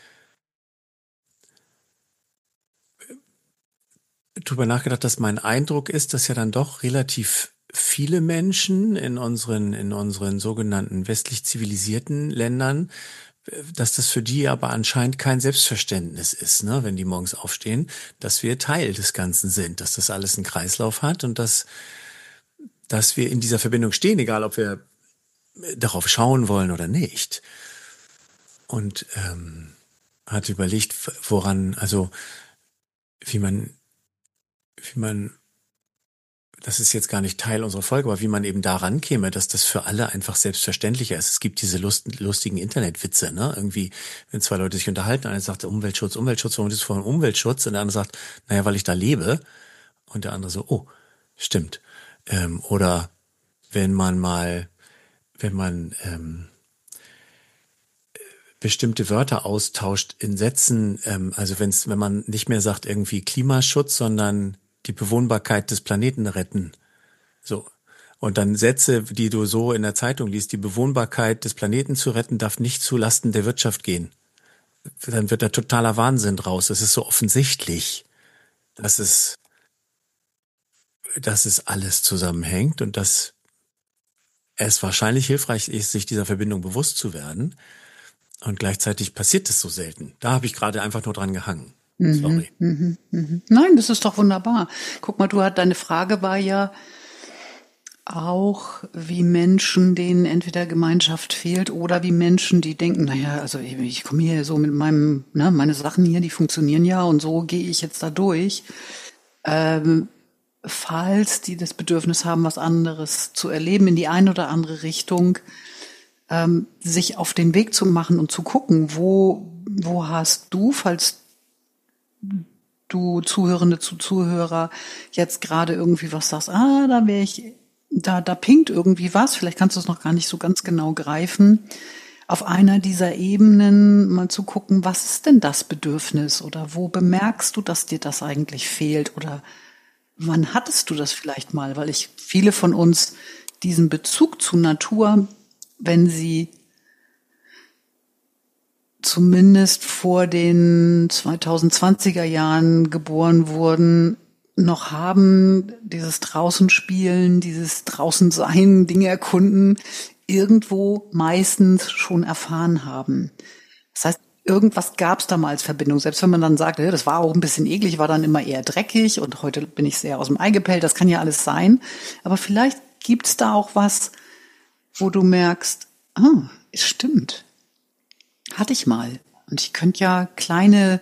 drüber nachgedacht, dass mein Eindruck ist, dass ja dann doch relativ viele Menschen in unseren, in unseren sogenannten westlich zivilisierten Ländern, dass das für die aber anscheinend kein Selbstverständnis ist, ne, wenn die morgens aufstehen, dass wir Teil des Ganzen sind, dass das alles einen Kreislauf hat und dass, dass wir in dieser Verbindung stehen, egal ob wir darauf schauen wollen oder nicht. Und ähm, hat überlegt, woran, also wie man wie man, das ist jetzt gar nicht Teil unserer Folge, aber wie man eben daran käme, dass das für alle einfach selbstverständlicher ist. Es gibt diese Lust, lustigen Internetwitze, ne? Irgendwie, wenn zwei Leute sich unterhalten, einer sagt Umweltschutz, Umweltschutz, warum ist es vorhin Umweltschutz? Und der andere sagt, naja, weil ich da lebe. Und der andere so, oh, stimmt. Ähm, oder wenn man mal, wenn man ähm, bestimmte Wörter austauscht in Sätzen, ähm, also wenn's, wenn man nicht mehr sagt irgendwie Klimaschutz, sondern die Bewohnbarkeit des Planeten retten. So. Und dann Sätze, die du so in der Zeitung liest, die Bewohnbarkeit des Planeten zu retten, darf nicht zu Lasten der Wirtschaft gehen. Dann wird da totaler Wahnsinn draus. Es ist so offensichtlich, dass es, dass es alles zusammenhängt und dass es wahrscheinlich hilfreich ist, sich dieser Verbindung bewusst zu werden. Und gleichzeitig passiert es so selten. Da habe ich gerade einfach nur dran gehangen. Sorry. Mhm, mhm, mhm. Nein, das ist doch wunderbar. Guck mal, du hat deine Frage war ja auch, wie Menschen, denen entweder Gemeinschaft fehlt oder wie Menschen, die denken, naja, also ich komme hier so mit meinem, ne, meine Sachen hier, die funktionieren ja und so gehe ich jetzt da durch. Ähm, falls die das Bedürfnis haben, was anderes zu erleben, in die eine oder andere Richtung, ähm, sich auf den Weg zu machen und zu gucken, wo, wo hast du, falls du Zuhörende zu Zuhörer jetzt gerade irgendwie was sagst, ah, da wäre ich, da, da pinkt irgendwie was, vielleicht kannst du es noch gar nicht so ganz genau greifen, auf einer dieser Ebenen mal zu gucken, was ist denn das Bedürfnis oder wo bemerkst du, dass dir das eigentlich fehlt oder wann hattest du das vielleicht mal, weil ich viele von uns diesen Bezug zur Natur, wenn sie zumindest vor den zweitausendzwanziger Jahren geboren wurden, noch haben, dieses Draußenspielen, dieses Draußensein, Dinge erkunden, irgendwo meistens schon erfahren haben. Das heißt, irgendwas gab es da mal als Verbindung. Selbst wenn man dann sagt, ja, das war auch ein bisschen eklig, war dann immer eher dreckig und heute bin ich sehr aus dem Ei gepellt, das kann ja alles sein. Aber vielleicht gibt es da auch was, wo du merkst, ah, es stimmt. Hatte ich mal. Und ich könnte ja kleine,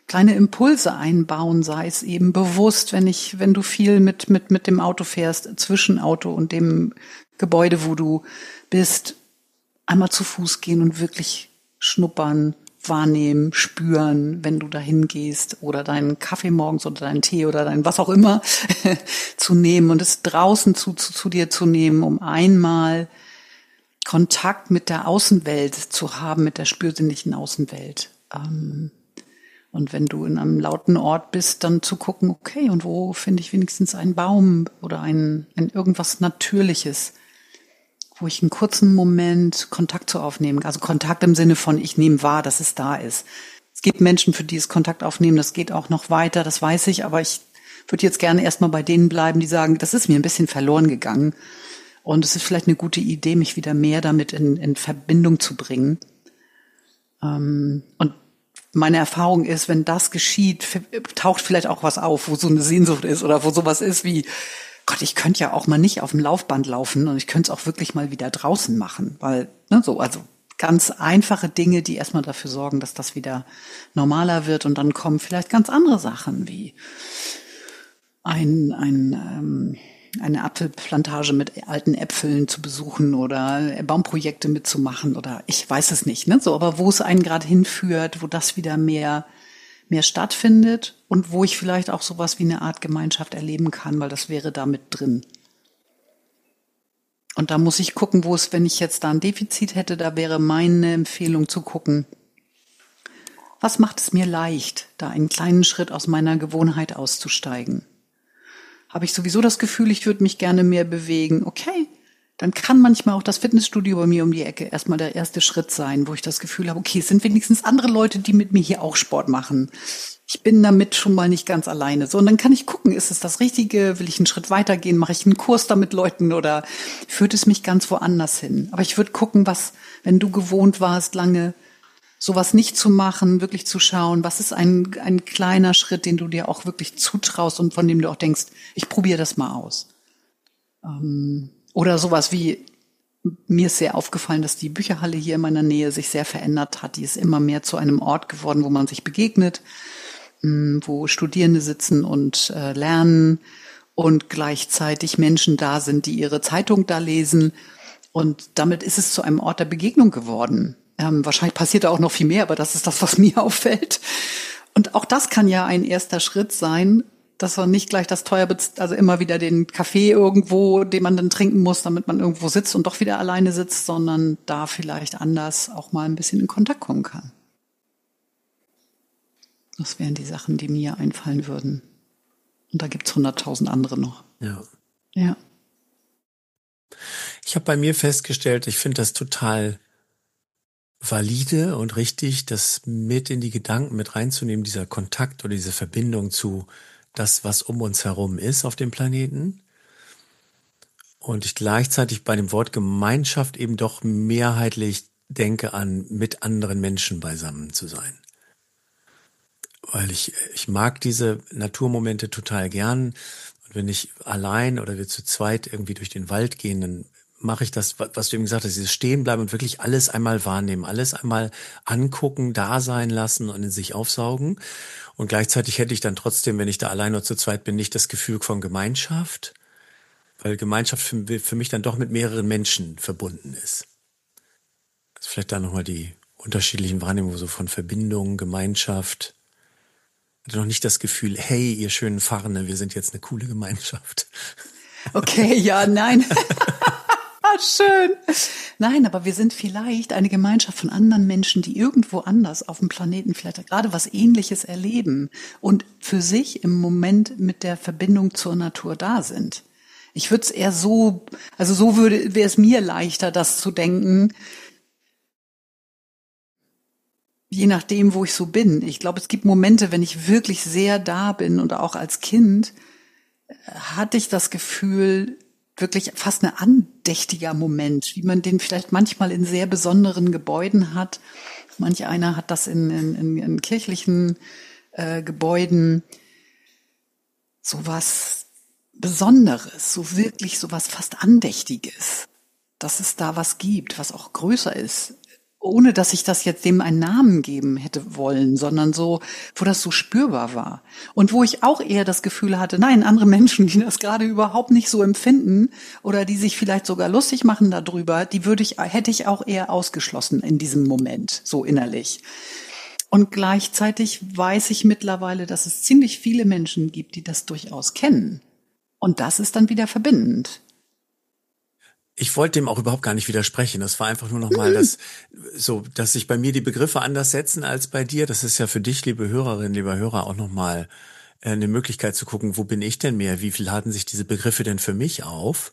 kleine Impulse einbauen, sei es eben bewusst, wenn ich, wenn du viel mit, mit, mit dem Auto fährst, zwischen Auto und dem Gebäude, wo du bist, einmal zu Fuß gehen und wirklich schnuppern, wahrnehmen, spüren, wenn du dahin gehst oder deinen Kaffee morgens oder deinen Tee oder dein was auch immer zu nehmen und es draußen zu, zu, zu dir zu nehmen, um einmal Kontakt mit der Außenwelt zu haben, mit der spürsinnlichen Außenwelt. Ähm, und wenn du in einem lauten Ort bist, dann zu gucken, okay, und wo finde ich wenigstens einen Baum oder ein, ein irgendwas Natürliches, wo ich einen kurzen Moment Kontakt zu aufnehmen, also Kontakt im Sinne von, ich nehme wahr, dass es da ist. Es gibt Menschen, für die es Kontakt aufnehmen, das geht auch noch weiter, das weiß ich, aber ich würde jetzt gerne erstmal bei denen bleiben, die sagen, das ist mir ein bisschen verloren gegangen und es ist vielleicht eine gute Idee, mich wieder mehr damit in, in Verbindung zu bringen. Ähm, und meine Erfahrung ist, wenn das geschieht, taucht vielleicht auch was auf, wo so eine Sehnsucht ist oder wo sowas ist wie, Gott, ich könnte ja auch mal nicht auf dem Laufband laufen und ich könnte es auch wirklich mal wieder draußen machen, weil, ne, so, also ganz einfache Dinge, die erstmal dafür sorgen, dass das wieder normaler wird und dann kommen vielleicht ganz andere Sachen wie ein, ein, ähm, eine Apfelplantage mit alten Äpfeln zu besuchen oder Baumprojekte mitzumachen oder ich weiß es nicht, ne, so, aber wo es einen gerade hinführt, wo das wieder mehr mehr stattfindet und wo ich vielleicht auch sowas wie eine Art Gemeinschaft erleben kann, weil das wäre da mit drin. Und da muss ich gucken, wo es, wenn ich jetzt da ein Defizit hätte, da wäre meine Empfehlung zu gucken, was macht es mir leicht, da einen kleinen Schritt aus meiner Gewohnheit auszusteigen? Habe ich sowieso das Gefühl, ich würde mich gerne mehr bewegen, okay, dann kann manchmal auch das Fitnessstudio bei mir um die Ecke erstmal der erste Schritt sein, wo ich das Gefühl habe, okay, es sind wenigstens andere Leute, die mit mir hier auch Sport machen. Ich bin damit schon mal nicht ganz alleine. So, und dann kann ich gucken, ist es das Richtige? Will ich einen Schritt weitergehen? Mache ich einen Kurs da mit Leuten oder führt es mich ganz woanders hin? Aber ich würde gucken, was, wenn du gewohnt warst, lange sowas nicht zu machen, wirklich zu schauen, was ist ein, ein kleiner Schritt, den du dir auch wirklich zutraust und von dem du auch denkst, ich probiere das mal aus. Ähm, Oder sowas wie, mir ist sehr aufgefallen, dass die Bücherhalle hier in meiner Nähe sich sehr verändert hat. Die ist immer mehr zu einem Ort geworden, wo man sich begegnet, wo Studierende sitzen und äh, lernen und gleichzeitig Menschen da sind, die ihre Zeitung da lesen. Und damit ist es zu einem Ort der Begegnung geworden. Ähm, wahrscheinlich passiert da auch noch viel mehr, aber das ist das, was mir auffällt. Und auch das kann ja ein erster Schritt sein, dass man nicht gleich das teuer bezahlt, also immer wieder den Kaffee irgendwo, den man dann trinken muss, damit man irgendwo sitzt und doch wieder alleine sitzt, sondern da vielleicht anders auch mal ein bisschen in Kontakt kommen kann. Das wären die Sachen, die mir einfallen würden. Und da gibt's hunderttausend andere noch. Ja. Ja. Ich habe bei mir festgestellt, ich finde das total valide und richtig, das mit in die Gedanken mit reinzunehmen, dieser Kontakt oder diese Verbindung zu das, was um uns herum ist auf dem Planeten. Und ich gleichzeitig bei dem Wort Gemeinschaft eben doch mehrheitlich denke an, mit anderen Menschen beisammen zu sein. Weil ich, ich mag diese Naturmomente total gern. Und wenn ich allein oder wir zu zweit irgendwie durch den Wald gehen, dann mache ich das, was du eben gesagt hast, dieses Stehenbleiben und wirklich alles einmal wahrnehmen, alles einmal angucken, da sein lassen und in sich aufsaugen. Und gleichzeitig hätte ich dann trotzdem, wenn ich da allein oder zu zweit bin, nicht das Gefühl von Gemeinschaft, weil Gemeinschaft für, für mich dann doch mit mehreren Menschen verbunden ist. Das ist vielleicht da nochmal die unterschiedlichen Wahrnehmungen so von Verbindung, Gemeinschaft. Ich hatte noch nicht das Gefühl, hey, ihr schönen Fahrende, wir sind jetzt eine coole Gemeinschaft. Okay, ja, nein. Schön. Nein, aber wir sind vielleicht eine Gemeinschaft von anderen Menschen, die irgendwo anders auf dem Planeten vielleicht gerade was Ähnliches erleben und für sich im Moment mit der Verbindung zur Natur da sind. Ich würde es eher so, also so würde, wäre es mir leichter, das zu denken, je nachdem, wo ich so bin. Ich glaube, es gibt Momente, wenn ich wirklich sehr da bin und auch als Kind hatte ich das Gefühl, wirklich fast ein andächtiger Moment, wie man den vielleicht manchmal in sehr besonderen Gebäuden hat. Manch einer hat das in, in, in kirchlichen äh, Gebäuden. So was Besonderes, so wirklich so was fast Andächtiges, dass es da was gibt, was auch größer ist. ohne dass ich das jetzt dem einen Namen geben hätte wollen, sondern so, wo das so spürbar war. Und wo ich auch eher das Gefühl hatte, nein, andere Menschen, die das gerade überhaupt nicht so empfinden oder die sich vielleicht sogar lustig machen darüber, die würde ich, hätte ich auch eher ausgeschlossen in diesem Moment, so innerlich. Und gleichzeitig weiß ich mittlerweile, dass es ziemlich viele Menschen gibt, die das durchaus kennen. Und das ist dann wieder verbindend. Ich wollte dem auch überhaupt gar nicht widersprechen. Das war einfach nur nochmal das, so, dass sich bei mir die Begriffe anders setzen als bei dir. Das ist ja für dich, liebe Hörerinnen, lieber Hörer, auch nochmal eine Möglichkeit zu gucken, wo bin ich denn mehr? Wie viel laden sich diese Begriffe denn für mich auf?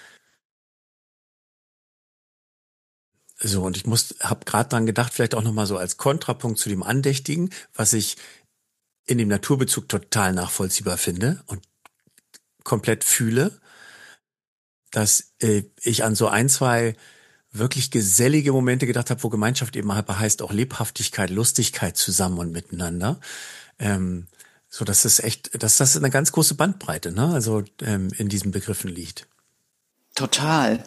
So, und ich muss, habe gerade dran gedacht, vielleicht auch nochmal so als Kontrapunkt zu dem Andächtigen, was ich in dem Naturbezug total nachvollziehbar finde und komplett fühle, dass äh, ich an so ein, zwei wirklich gesellige Momente gedacht habe, wo Gemeinschaft eben halt heißt auch Lebhaftigkeit, Lustigkeit zusammen und miteinander. Ähm, so, dass es echt, dass das eine ganz große Bandbreite, ne, also ähm, in diesen Begriffen liegt. Total.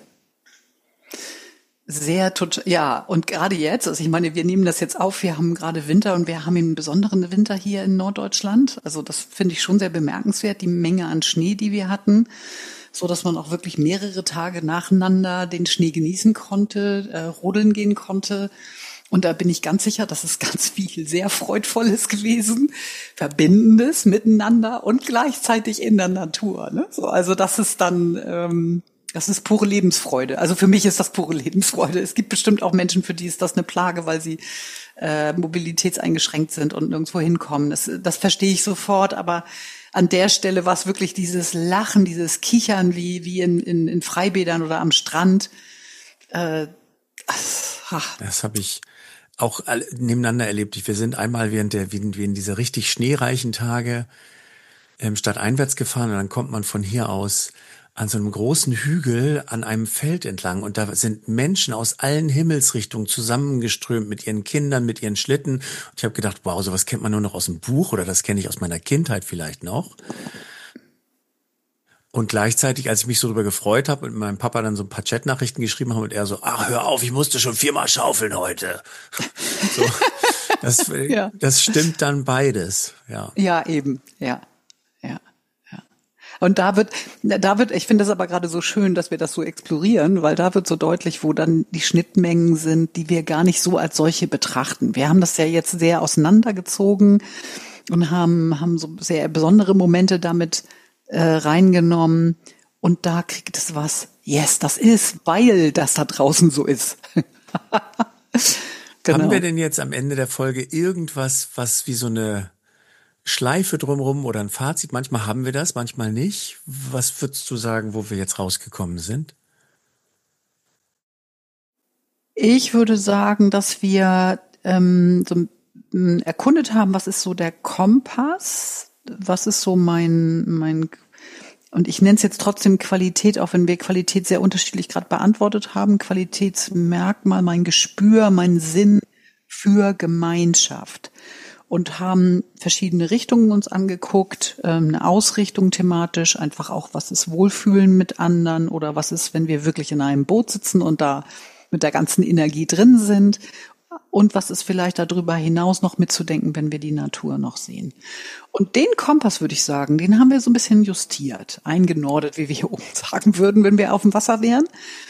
Sehr, total, ja. Und gerade jetzt, also ich meine, wir nehmen das jetzt auf, wir haben gerade Winter und wir haben einen besonderen Winter hier in Norddeutschland. Also das finde ich schon sehr bemerkenswert, die Menge an Schnee, die wir hatten, so dass man auch wirklich mehrere Tage nacheinander den Schnee genießen konnte, äh, rodeln gehen konnte. Und da bin ich ganz sicher, dass es ganz viel sehr Freudvolles gewesen, Verbindendes miteinander und gleichzeitig in der Natur. Ne? So, also das ist dann, ähm, das ist pure Lebensfreude. Also für mich ist das pure Lebensfreude. Es gibt bestimmt auch Menschen, für die ist das eine Plage, weil sie äh, mobilitätseingeschränkt sind und nirgendwo hinkommen. Das, das verstehe ich sofort, aber an der Stelle war es wirklich dieses Lachen, dieses Kichern wie wie in, in, in Freibädern oder am Strand. Äh, ach. Das habe ich auch nebeneinander erlebt. Wir sind einmal während der während dieser richtig schneereichen Tage ähm, stadteinwärts gefahren und dann kommt man von hier aus an so einem großen Hügel an einem Feld entlang und da sind Menschen aus allen Himmelsrichtungen zusammengeströmt mit ihren Kindern, mit ihren Schlitten. Und ich habe gedacht, wow, sowas kennt man nur noch aus dem Buch oder das kenne ich aus meiner Kindheit vielleicht noch. Und gleichzeitig, als ich mich so darüber gefreut habe und meinem Papa dann so ein paar Chatnachrichten geschrieben habe und er so, ach, hör auf, ich musste schon viermal schaufeln heute. So, das, ja. Das stimmt dann beides, ja. Ja, eben, ja. Und da wird, da wird, ich finde das aber gerade so schön, dass wir das so explorieren, weil da wird so deutlich, wo dann die Schnittmengen sind, die wir gar nicht so als solche betrachten. Wir haben das ja jetzt sehr auseinandergezogen und haben, haben so sehr besondere Momente damit äh, reingenommen. Und da kriegt es was. Yes, das ist, weil das da draußen so ist. Genau. Haben wir denn jetzt am Ende der Folge irgendwas, was wie so eine Schleife drumherum oder ein Fazit? Manchmal haben wir das, manchmal nicht. Was würdest du sagen, wo wir jetzt rausgekommen sind? Ich würde sagen, dass wir ähm, so m, erkundet haben, was ist so der Kompass, was ist so mein, mein und ich nenne es jetzt trotzdem Qualität, auch wenn wir Qualität sehr unterschiedlich gerade beantwortet haben, Qualitätsmerkmal, mein Gespür, mein Sinn für Gemeinschaft. Und haben verschiedene Richtungen uns angeguckt, eine Ausrichtung thematisch, einfach auch, was ist Wohlfühlen mit anderen oder was ist, wenn wir wirklich in einem Boot sitzen und da mit der ganzen Energie drin sind und was ist vielleicht darüber hinaus noch mitzudenken, wenn wir die Natur noch sehen. Und den Kompass, würde ich sagen, den haben wir so ein bisschen justiert, eingenordet, wie wir hier oben sagen würden, wenn wir auf dem Wasser wären.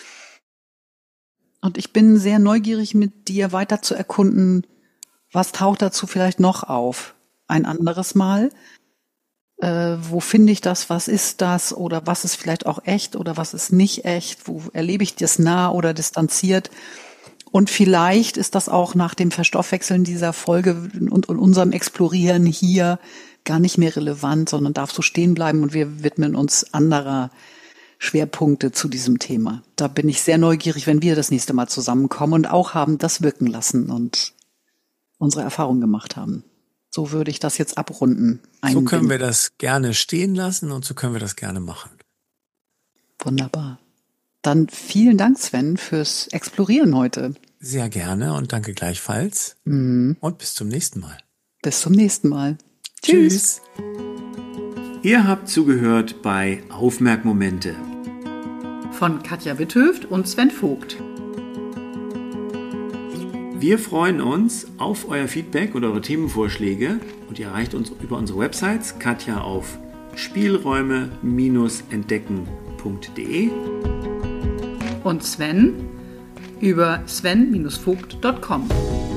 Und ich bin sehr neugierig, mit dir weiter zu erkunden, was taucht dazu vielleicht noch auf? Ein anderes Mal? Äh, wo finde ich das? Was ist das? Oder was ist vielleicht auch echt oder was ist nicht echt? Wo erlebe ich das nah oder distanziert? Und vielleicht ist das auch nach dem Verstoffwechseln dieser Folge und, und unserem Explorieren hier gar nicht mehr relevant, sondern darf so stehen bleiben und wir widmen uns anderer Schwerpunkte zu diesem Thema. Da bin ich sehr neugierig, wenn wir das nächste Mal zusammenkommen und auch haben das wirken lassen und unsere Erfahrung gemacht haben. So würde ich das jetzt abrunden. So können wir das gerne stehen lassen und so können wir das gerne machen. Wunderbar. Dann vielen Dank, Sven, fürs Explorieren heute. Sehr gerne und danke gleichfalls. Mhm. Und bis zum nächsten Mal. Bis zum nächsten Mal. Tschüss. Tschüss. Ihr habt zugehört bei Aufmerkmomente von Katja Witthöft und Sven Vogt. Wir freuen uns auf euer Feedback oder eure Themenvorschläge und ihr erreicht uns über unsere Websites, Katja auf spielräume entdecken punkt de und Sven über sven Bindestrich vogt Punkt com.